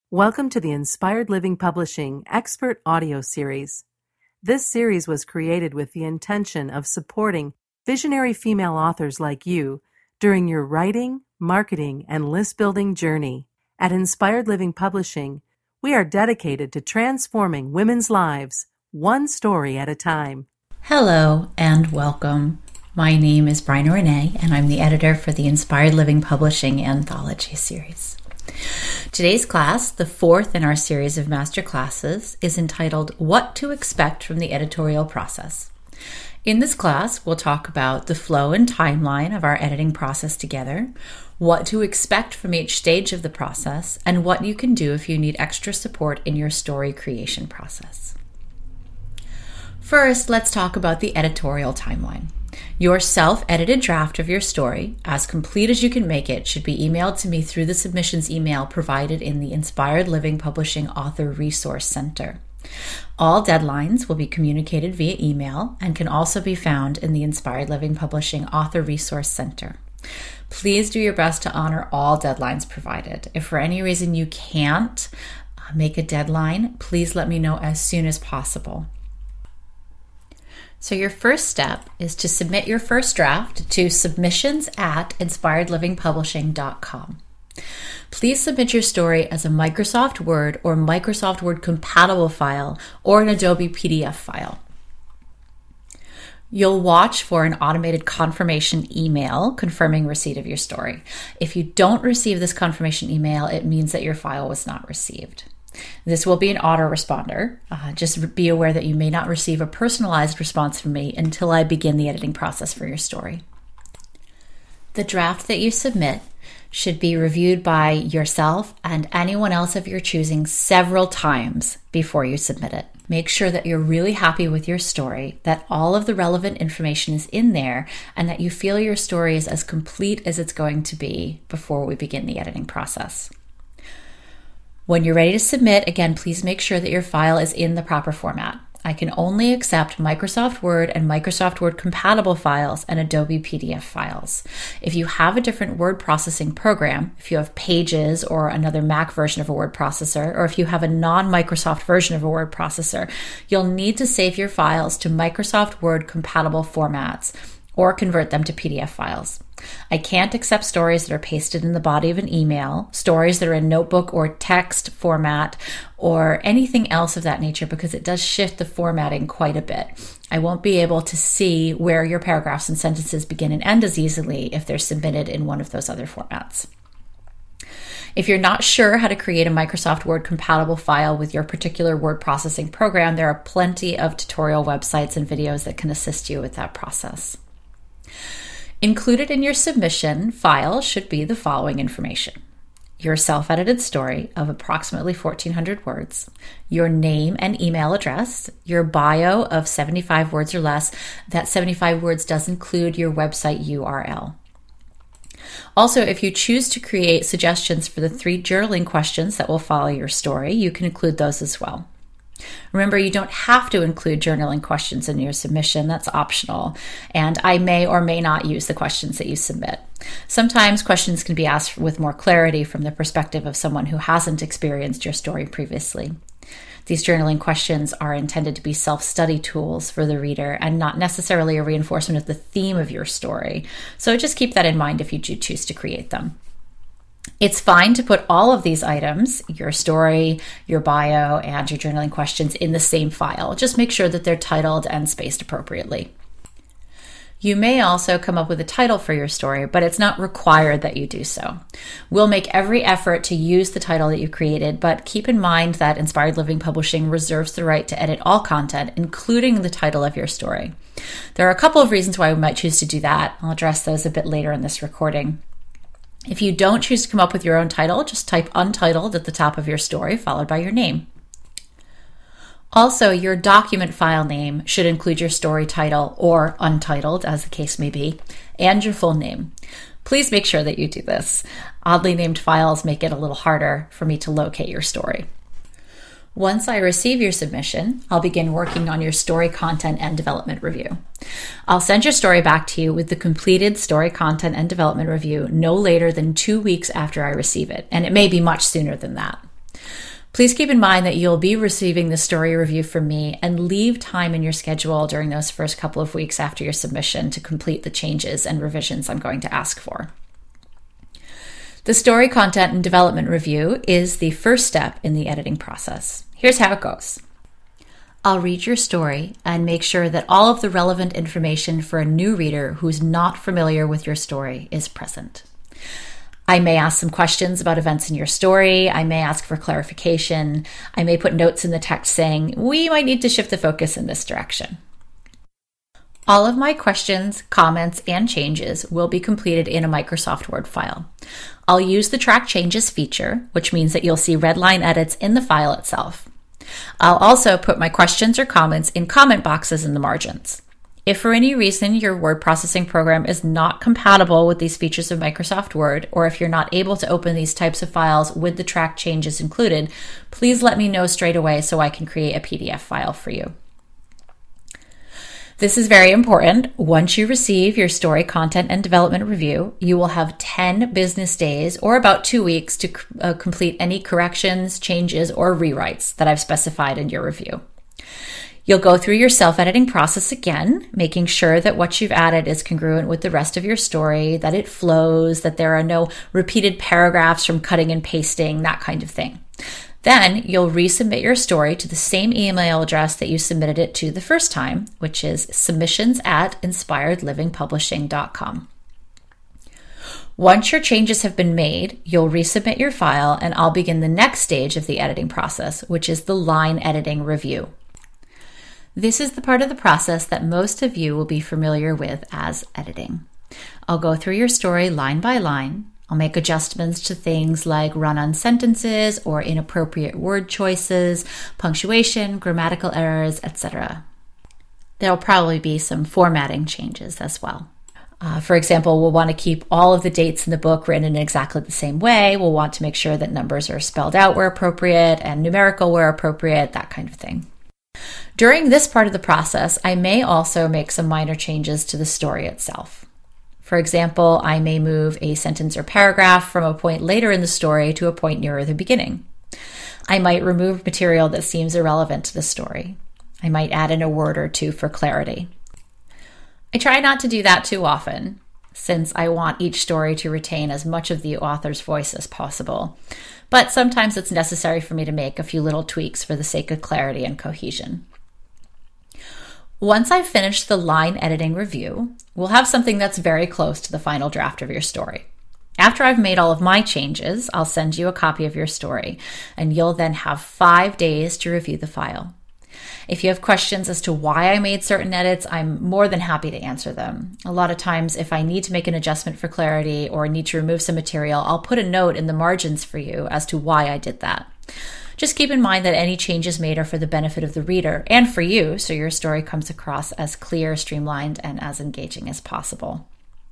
Welcome to the Inspired Living Publishing Expert Audio Series. This series was created with the intention of supporting visionary female authors like you during your writing, marketing, and list-building journey. At Inspired Living Publishing, we are dedicated to transforming women's lives, one story at a time. Hello and welcome. My name is Bryna Renee, and I'm the editor for the Inspired Living Publishing Anthology Series. Today's class, the fourth in our series of master classes, is entitled What to Expect from the Editorial Process. In this class, we'll talk about the flow and timeline of our editing process together, what to expect from each stage of the process, and what you can do if you need extra support in your story creation process. First, let's talk about the editorial timeline. Your self-edited draft of your story, as complete as you can make it, should be emailed to me through the submissions email provided in the Inspired Living Publishing Author Resource Center. All deadlines will be communicated via email and can also be found in the Inspired Living Publishing Author Resource Center. Please do your best to honor all deadlines provided. If for any reason you can't make a deadline, please let me know as soon as possible. So your first step is to submit your first draft to submissions@inspiredlivingpublishing.com. Please submit your story as a Microsoft Word or Microsoft Word compatible file or an Adobe PDF file. You'll watch for an automated confirmation email confirming receipt of your story. If you don't receive this confirmation email, it means that your file was not received. This will be an autoresponder. Just be aware that you may not receive a personalized response from me until I begin the editing process for your story. The draft that you submit should be reviewed by yourself and anyone else of your choosing several times before you submit it. Make sure that you're really happy with your story, that all of the relevant information is in there, and that you feel your story is as complete as it's going to be before we begin the editing process. When you're ready to submit, again, please make sure that your file is in the proper format. I can only accept Microsoft Word and Microsoft Word compatible files and Adobe PDF files. If you have a different word processing program, if you have Pages or another Mac version of a word processor, or if you have a non-Microsoft version of a word processor, you'll need to save your files to Microsoft Word compatible formats or convert them to PDF files. I can't accept stories that are pasted in the body of an email, stories that are in notebook or text format, or anything else of that nature because it does shift the formatting quite a bit. I won't be able to see where your paragraphs and sentences begin and end as easily if they're submitted in one of those other formats. If you're not sure how to create a Microsoft Word compatible file with your particular word processing program, there are plenty of tutorial websites and videos that can assist you with that process. Included in your submission file should be the following information: your self-edited story of approximately 1,400 words, your name and email address, your bio of 75 words or less. That 75 words does include your website URL. Also, if you choose to create suggestions for the 3 journaling questions that will follow your story, you can include those as well. Remember, you don't have to include journaling questions in your submission. That's optional. And I may or may not use the questions that you submit. Sometimes questions can be asked with more clarity from the perspective of someone who hasn't experienced your story previously. These journaling questions are intended to be self-study tools for the reader and not necessarily a reinforcement of the theme of your story. So just keep that in mind if you do choose to create them. It's fine to put all of these items, your story, your bio, and your journaling questions in the same file. Just make sure that they're titled and spaced appropriately. You may also come up with a title for your story, but it's not required that you do so. We'll make every effort to use the title that you created, but keep in mind that Inspired Living Publishing reserves the right to edit all content, including the title of your story. There are a couple of reasons why we might choose to do that. I'll address those a bit later in this recording. If you don't choose to come up with your own title, just type untitled at the top of your story, followed by your name. Also, your document file name should include your story title, or untitled, as the case may be, and your full name. Please make sure that you do this. Oddly named files make it a little harder for me to locate your story. Once I receive your submission, I'll begin working on your story content and development review. I'll send your story back to you with the completed story content and development review no later than 2 weeks after I receive it, and it may be much sooner than that. Please keep in mind that you'll be receiving the story review from me, and leave time in your schedule during those first couple of weeks after your submission to complete the changes and revisions I'm going to ask for. The story content and development review is the first step in the editing process. Here's how it goes. I'll read your story and make sure that all of the relevant information for a new reader who's not familiar with your story is present. I may ask some questions about events in your story. I may ask for clarification. I may put notes in the text saying, we might need to shift the focus in this direction. All of my questions, comments, and changes will be completed in a Microsoft Word file. I'll use the Track Changes feature, which means that you'll see red line edits in the file itself. I'll also put my questions or comments in comment boxes in the margins. If for any reason your word processing program is not compatible with these features of Microsoft Word, or if you're not able to open these types of files with the track changes included, please let me know straight away so I can create a PDF file for you. This is very important. Once you receive your story content and development review, you will have 10 business days, or about 2 weeks, to complete any corrections, changes, or rewrites that I've specified in your review. You'll go through your self-editing process again, making sure that what you've added is congruent with the rest of your story, that it flows, that there are no repeated paragraphs from cutting and pasting, that kind of thing. Then you'll resubmit your story to the same email address that you submitted it to the first time, which is submissions@inspiredlivingpublishing.com. Once your changes have been made, you'll resubmit your file, and I'll begin the next stage of the editing process, which is the line editing review. This is the part of the process that most of you will be familiar with as editing. I'll go through your story line by line. I'll make adjustments to things like run-on sentences or inappropriate word choices, punctuation, grammatical errors, etc. There'll probably be some formatting changes as well. For example, we'll want to keep all of the dates in the book written in exactly the same way. We'll want to make sure that numbers are spelled out where appropriate and numerical where appropriate, that kind of thing. During this part of the process, I may also make some minor changes to the story itself. For example, I may move a sentence or paragraph from a point later in the story to a point nearer the beginning. I might remove material that seems irrelevant to the story. I might add in a word or two for clarity. I try not to do that too often, since I want each story to retain as much of the author's voice as possible. But sometimes it's necessary for me to make a few little tweaks for the sake of clarity and cohesion. Once I've finished the line editing review, we'll have something that's very close to the final draft of your story. After I've made all of my changes, I'll send you a copy of your story, and you'll then have 5 days to review the file. If you have questions as to why I made certain edits, I'm more than happy to answer them. A lot of times, if I need to make an adjustment for clarity or need to remove some material, I'll put a note in the margins for you as to why I did that. Just keep in mind that any changes made are for the benefit of the reader and for you, so your story comes across as clear, streamlined, and as engaging as possible.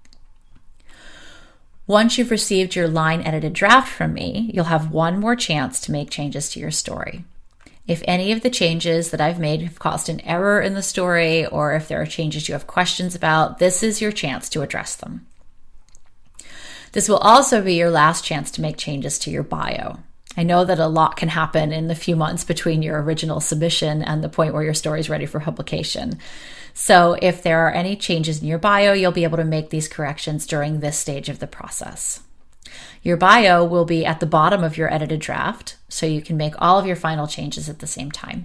Once you've received your line edited draft from me, you'll have one more chance to make changes to your story. If any of the changes that I've made have caused an error in the story, or if there are changes you have questions about, this is your chance to address them. This will also be your last chance to make changes to your bio. I know that a lot can happen in the few months between your original submission and the point where your story is ready for publication. So if there are any changes in your bio, you'll be able to make these corrections during this stage of the process. Your bio will be at the bottom of your edited draft, so you can make all of your final changes at the same time.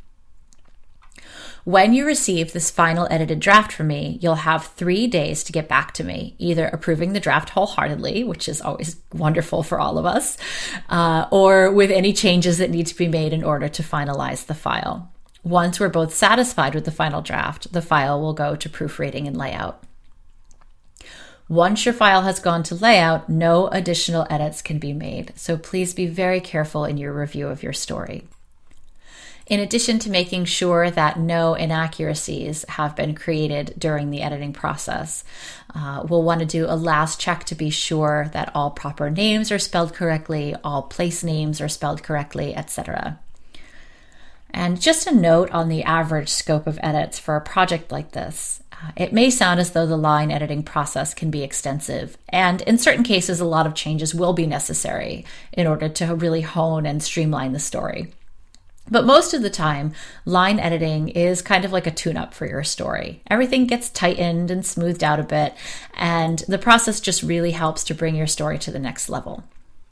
When you receive this final edited draft from me, you'll have 3 days to get back to me, either approving the draft wholeheartedly, which is always wonderful for all of us, or with any changes that need to be made in order to finalize the file. Once we're both satisfied with the final draft, the file will go to proofreading and layout. Once your file has gone to layout, no additional edits can be made, so please be very careful in your review of your story. In addition to making sure that no inaccuracies have been created during the editing process, we'll want to do a last check to be sure that all proper names are spelled correctly, all place names are spelled correctly, etc. And just a note on the average scope of edits for a project like this. It may sound as though the line editing process can be extensive, and in certain cases, a lot of changes will be necessary in order to really hone and streamline the story. But most of the time, line editing is kind of like a tune-up for your story. Everything gets tightened and smoothed out a bit, and the process just really helps to bring your story to the next level.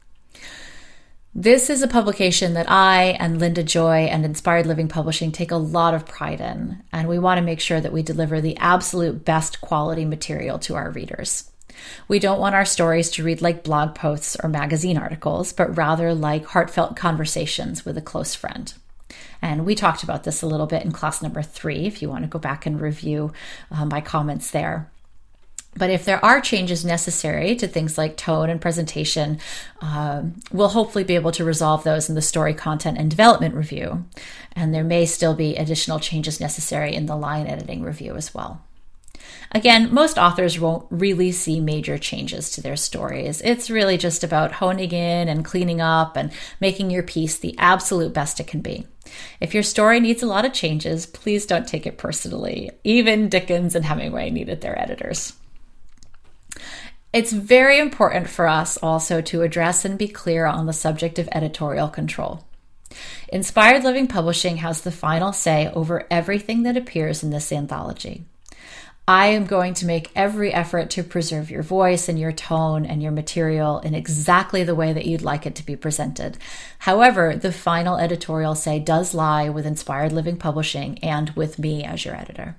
This is a publication that I and Linda Joy and Inspired Living Publishing take a lot of pride in, and we want to make sure that we deliver the absolute best quality material to our readers. We don't want our stories to read like blog posts or magazine articles, but rather like heartfelt conversations with a close friend. And we talked about this a little bit in class number 3, if you want to go back and review my comments there. But if there are changes necessary to things like tone and presentation, we'll hopefully be able to resolve those in the story content and development review. And there may still be additional changes necessary in the line editing review as well. Again, most authors won't really see major changes to their stories. It's really just about honing in and cleaning up and making your piece the absolute best it can be. If your story needs a lot of changes, please don't take it personally. Even Dickens and Hemingway needed their editors. It's very important for us also to address and be clear on the subject of editorial control. Inspired Living Publishing has the final say over everything that appears in this anthology. I am going to make every effort to preserve your voice and your tone and your material in exactly the way that you'd like it to be presented. However, the final editorial say does lie with Inspired Living Publishing and with me as your editor.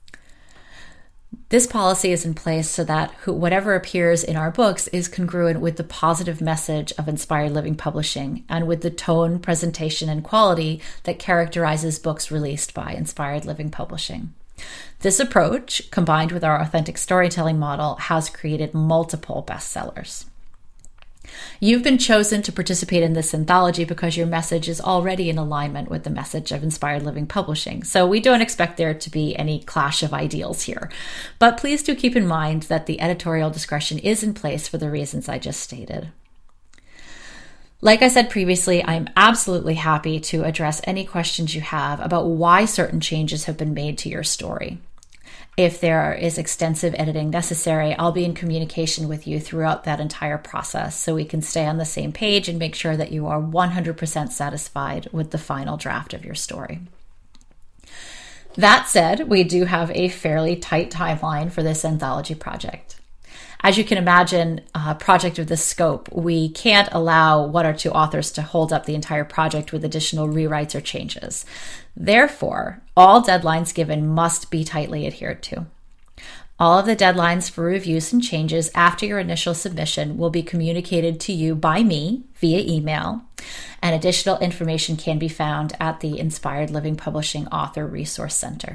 This policy is in place so that whatever appears in our books is congruent with the positive message of Inspired Living Publishing and with the tone, presentation, and quality that characterizes books released by Inspired Living Publishing. This approach, combined with our authentic storytelling model, has created multiple bestsellers. You've been chosen to participate in this anthology because your message is already in alignment with the message of Inspired Living Publishing, so we don't expect there to be any clash of ideals here. But please do keep in mind that the editorial discretion is in place for the reasons I just stated. Like I said previously, I'm absolutely happy to address any questions you have about why certain changes have been made to your story. If there is extensive editing necessary, I'll be in communication with you throughout that entire process so we can stay on the same page and make sure that you are 100% satisfied with the final draft of your story. That said, we do have a fairly tight timeline for this anthology project. As you can imagine, a project of this scope, we can't allow 1 or 2 authors to hold up the entire project with additional rewrites or changes. Therefore, all deadlines given must be tightly adhered to. All of the deadlines for reviews and changes after your initial submission will be communicated to you by me via email, and additional information can be found at the Inspired Living Publishing Author Resource Center.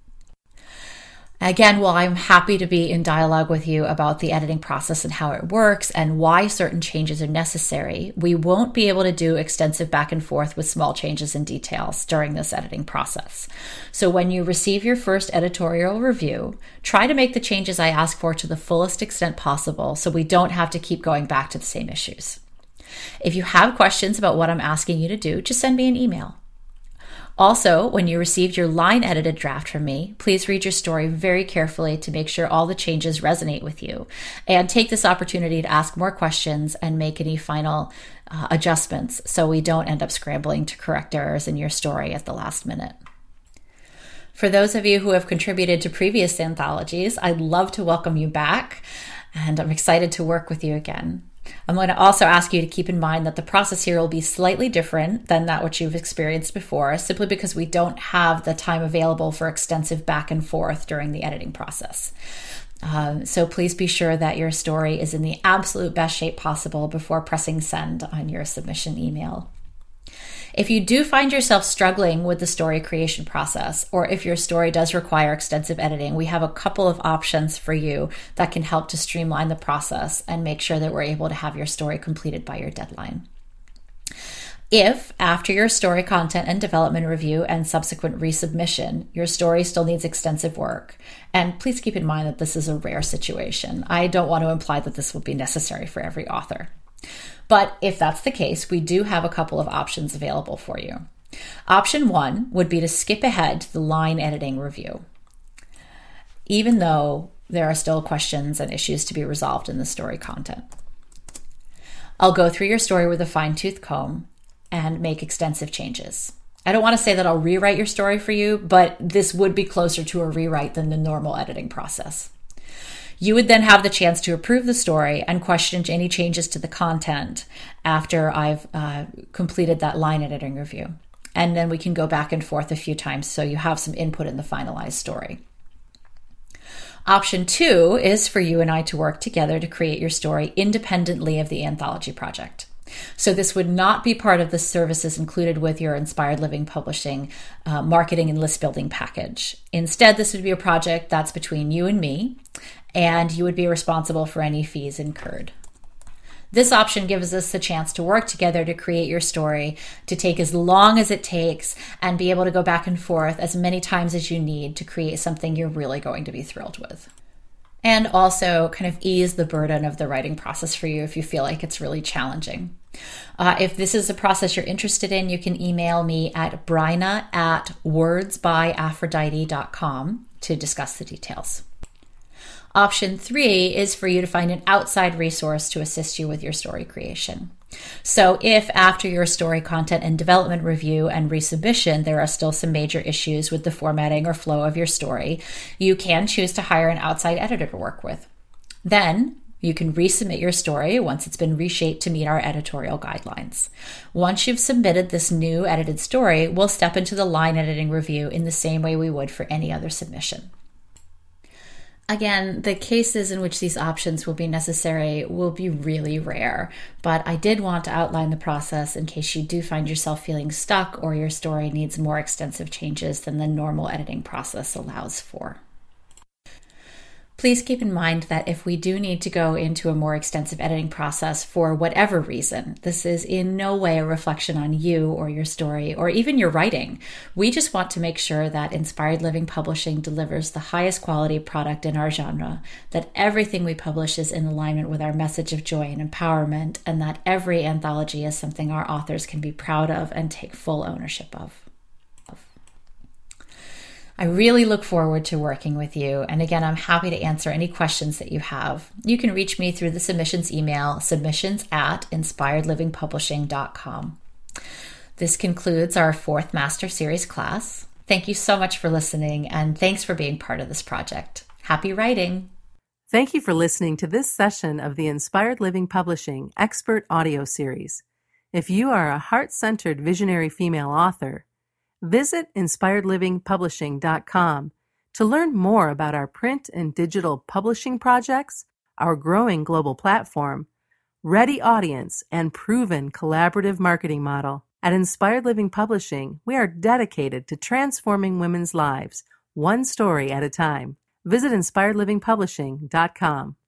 Again, while I'm happy to be in dialogue with you about the editing process and how it works and why certain changes are necessary, we won't be able to do extensive back and forth with small changes and details during this editing process. So when you receive your first editorial review, try to make the changes I ask for to the fullest extent possible so we don't have to keep going back to the same issues. If you have questions about what I'm asking you to do, just send me an email. Also, when you received your line-edited draft from me, please read your story very carefully to make sure all the changes resonate with you, and take this opportunity to ask more questions and make any final adjustments so we don't end up scrambling to correct errors in your story at the last minute. For those of you who have contributed to previous anthologies, I'd love to welcome you back, and I'm excited to work with you again. I'm going to also ask you to keep in mind that the process here will be slightly different than that which you've experienced before, simply because we don't have the time available for extensive back and forth during the editing process. So please be sure that your story is in the absolute best shape possible before pressing send on your submission email. If you do find yourself struggling with the story creation process, or if your story does require extensive editing, we have a couple of options for you that can help to streamline the process and make sure that we're able to have your story completed by your deadline. If, after your story content and development review and subsequent resubmission, your story still needs extensive work, and please keep in mind that this is a rare situation. I don't want to imply that this will be necessary for every author. But if that's the case, we do have a couple of options available for you. Option 1 would be to skip ahead to the line editing review. even though there are still questions and issues to be resolved in the story content. I'll go through your story with a fine-tooth comb and make extensive changes. I don't want to say that I'll rewrite your story for you, but this would be closer to a rewrite than the normal editing process. You would then have the chance to approve the story and question any changes to the content after I've completed that line editing review. And then we can go back and forth a few times so you have some input in the finalized story. Option 2 is for you and I to work together to create your story independently of the anthology project. So this would not be part of the services included with your Inspired Living Publishing marketing and list building package. Instead, this would be a project that's between you and me, and you would be responsible for any fees incurred. This option gives us the chance to work together to create your story, to take as long as it takes, and be able to go back and forth as many times as you need to create something you're really going to be thrilled with. And also kind of ease the burden of the writing process for you if you feel like it's really challenging. If this is a process you're interested in, you can email me at bryna@wordsbyaphrodite.com to discuss the details. Option 3 is for you to find an outside resource to assist you with your story creation. So if after your story content and development review and resubmission, there are still some major issues with the formatting or flow of your story, you can choose to hire an outside editor to work with. Then you can resubmit your story once it's been reshaped to meet our editorial guidelines. Once you've submitted this new edited story, we'll step into the line editing review in the same way we would for any other submission. Again, the cases in which these options will be necessary will be really rare, but I did want to outline the process in case you do find yourself feeling stuck or your story needs more extensive changes than the normal editing process allows for. Please keep in mind that if we do need to go into a more extensive editing process for whatever reason, this is in no way a reflection on you or your story or even your writing. We just want to make sure that Inspired Living Publishing delivers the highest quality product in our genre, that everything we publish is in alignment with our message of joy and empowerment, and that every anthology is something our authors can be proud of and take full ownership of. I really look forward to working with you. And again, I'm happy to answer any questions that you have. You can reach me through the submissions email, submissions@inspiredlivingpublishing.com. This concludes our 4th Master Series class. Thank you so much for listening, and thanks for being part of this project. Happy writing! Thank you for listening to this session of the Inspired Living Publishing Expert Audio Series. If you are a heart-centered visionary female author, visit inspiredlivingpublishing.com to learn more about our print and digital publishing projects, our growing global platform, ready audience, and proven collaborative marketing model. At Inspired Living Publishing, we are dedicated to transforming women's lives, one story at a time. Visit inspiredlivingpublishing.com.